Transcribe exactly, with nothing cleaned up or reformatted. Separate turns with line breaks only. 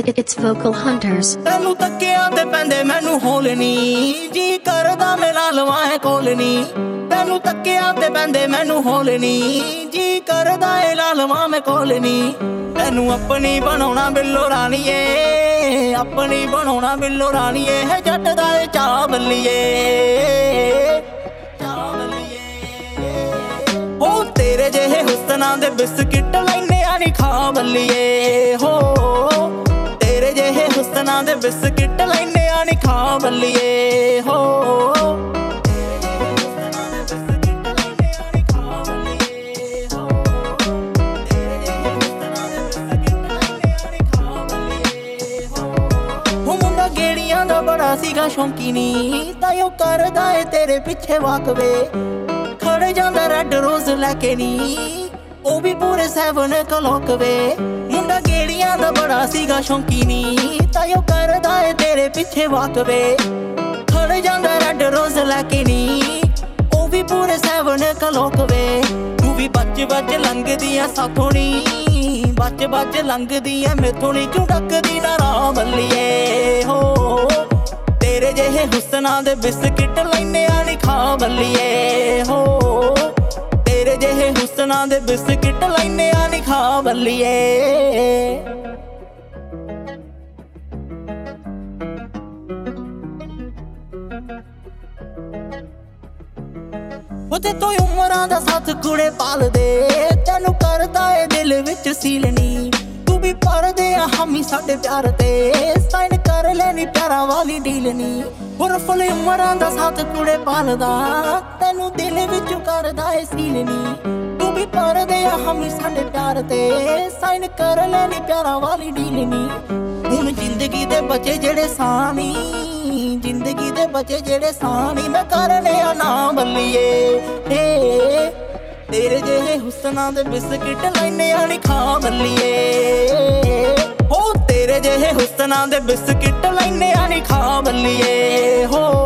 It's Vocal Hunters.
ਤੈਨੂੰ ਤੱਕਿਆਂ ਤੇ ਪੈਂਦੇ ਮੈਨੂੰ ਹੋਲਣੀ ਜੀ ਕਰਦਾ ਮੇਰਾ ਲਵਾਂ ਕੋਲਣੀ ਤੈਨੂੰ ਤੱਕਿਆਂ ਤੇ ਪੈਂਦੇ ਮੈਨੂੰ ਹੋਲਣੀ ਜੀ ਕਰਦਾ ਏ ਲਾਲਵਾਂ ਮੈਂ ਕੋਲਣੀ ਤੈਨੂੰ ਆਪਣੀ ਬਣਾਉਣਾ ਬਿੱਲੋ ਰਾਣੀਏ ਆਪਣੀ ਬਣਾਉਣਾ ਬਿੱਲੋ ਰਾਣੀਏ ਹੈ ਜੱਟ ਦਾ ਏ ਚਾਹ ਬੱਲੀਏ ਚਾਹ ਬੱਲੀਏ ਉਹ ਤੇਰੇ ਜਿਹੇ ਹੁਸਨਾਂ ਦੇ ਬਿਸਕਿਟ ਲੈਨੇ ਆ ਨੀ ਖਾ ਬੱਲੀਏ ਹੋ ਤੇਰੇ ਜਿਹੇ ਹੁਸਨਾਂ ਦੇ ਬਿਸਕਿਟ ਲੈਨੇ ਆ ਨੀ ਖਾ ਬੱਲੀਏ ਹੋ ਬੜਾ ਸੀਗਾ ਸ਼ੌਂਕੀ ਨੀ ਤਾਇਓ ਕਰਦਾ ਏ ਤੇਰੇ ਪਿੱਛੇ ਵਾਕਵੇ ਖੜ ਜਾਂਦਾ ਰੈੱਡ ਰੋਜ਼ ਲੈ ਕੇ ਨੀ ਉਹ ਵੀ ਪੂਰੇ ਸੈਵਨ ਕਲੋਕ ਵੇ ਮੁੰਡਾ ਗੇੜੀਆਂ ਦਾ ਬੜਾ ਸੀਗਾ ਸ਼ੌਂਕੀ ਨੀ ਤਾਇਓ ਕਰਦਾ ਏ ਤੇਰੇ ਪਿੱਛੇ ਵਾਕਵੇ ਖੜ ਜਾਂਦਾ ਰੈੱਡ ਰੋਜ਼ ਲੈ ਕੇ ਨੀ ਉਹ ਵੀ ਪੂਰੇ ਸੈਵਨ ਕਲੋਕ ਵੇ ਤੂੰ ਵੀ ਬੱਚ ਬੱਚ ਲੰਘਦੀਆਂ ਸਾਥੋਂ ਨੀ ਬੱਚ ਬੱਚ ਲੰਘਦੀਆਂ ਮੈਥੋਂ ਨੀ ਕਿਉਂ ਡੱਕਦੀ ਨਾ ਰਾਹ ਬੱਲੀਏ ਹੋ ਤੇਰੇ ਜਿਹੇ ਹੁਸਨਾਂ ਦੇ ਬਿਸਕਿਟ ਲੈਨੇ ਆ ਨੀ ਖਾ ਬੱਲੀਏ ਹੋ ਤੇਰੇ ਜਿਹੇ ਹੁਸਨਾਂ ਦੇ ਬਿਸਕਿਟ ਲੈਨੇ ਆ ਨੀ ਖਾ ਬੱਲੀਏ ਉਹਦੇ ਤੋਂ ਉਮਰਾਂ ਦਾ ਸਾਥ ਕੁੜੇ ਪਾਲਦੇ ਤੈਨੂੰ ਕਰਦਾ ਏ ਦਿਲ ਵਿੱਚ ਸੀਲਣੀ ਤੂੰ ਵੀ ਪਰਦੇ ਆ ਹਾਮੀ ਸਾਡੇ ਪਿਆਰ ਤੇ ਸਾਈਨ ਕਰ ਲੈਣੀ ਪਿਆਰਾਂ ਵਾਲੀ ਡੀਲ ਨੀ ਹੋਰ ਫੁੱਲ ਉਮਰਾਂ ਦਾ ਸਾਥ ਕੁੜੇ ਪਾਲਦਾ ਤੈਨੂੰ ਦਿਲ ਵਿੱਚ ਕਰਦਾ ਏ ਸੀਲਣੀ ਤੂੰ ਵੀ ਪਰਦੇ ਆ ਹਾਮੀ ਸਾਡੇ ਪਿਆਰ ਤੇ ਸਾਈਨ ਕਰ ਲੈਣੀ ਪਿਆਰਾਂ ਵਾਲੀ ਡੀਲ ਨੀ ਹੁਣ ਜ਼ਿੰਦਗੀ ਦੇ ਬਚੇ ਜਿਹੜੇ ਸਾਹ ਨੀ ਜ਼ਿੰਦਗੀ ਦੇ ਬਚੇ ਜਿਹੜੇ ਸਾਹ ਨੀ ਮੈਂ ਕਰਨੇ ਆ ਨਾ ਬੱਲੀਏ ਏ ਤੇਰੇ ਜਿਹੇ ਹੁਸਨਾਂ ਦੇ ਬਿਸਕਿਟ ਲੈਨੇ ਆ ਨੀ ਖਾ ਬੱਲੀਏ ਹੋ ਤੇਰੇ ਜਿਹੇ ਹੁਸਨਾਂ ਦੇ ਬਿਸਕਿਟ ਲੈਨੇ ਆ ਨੀ ਖਾ ਬੱਲੀਏ ਹੋ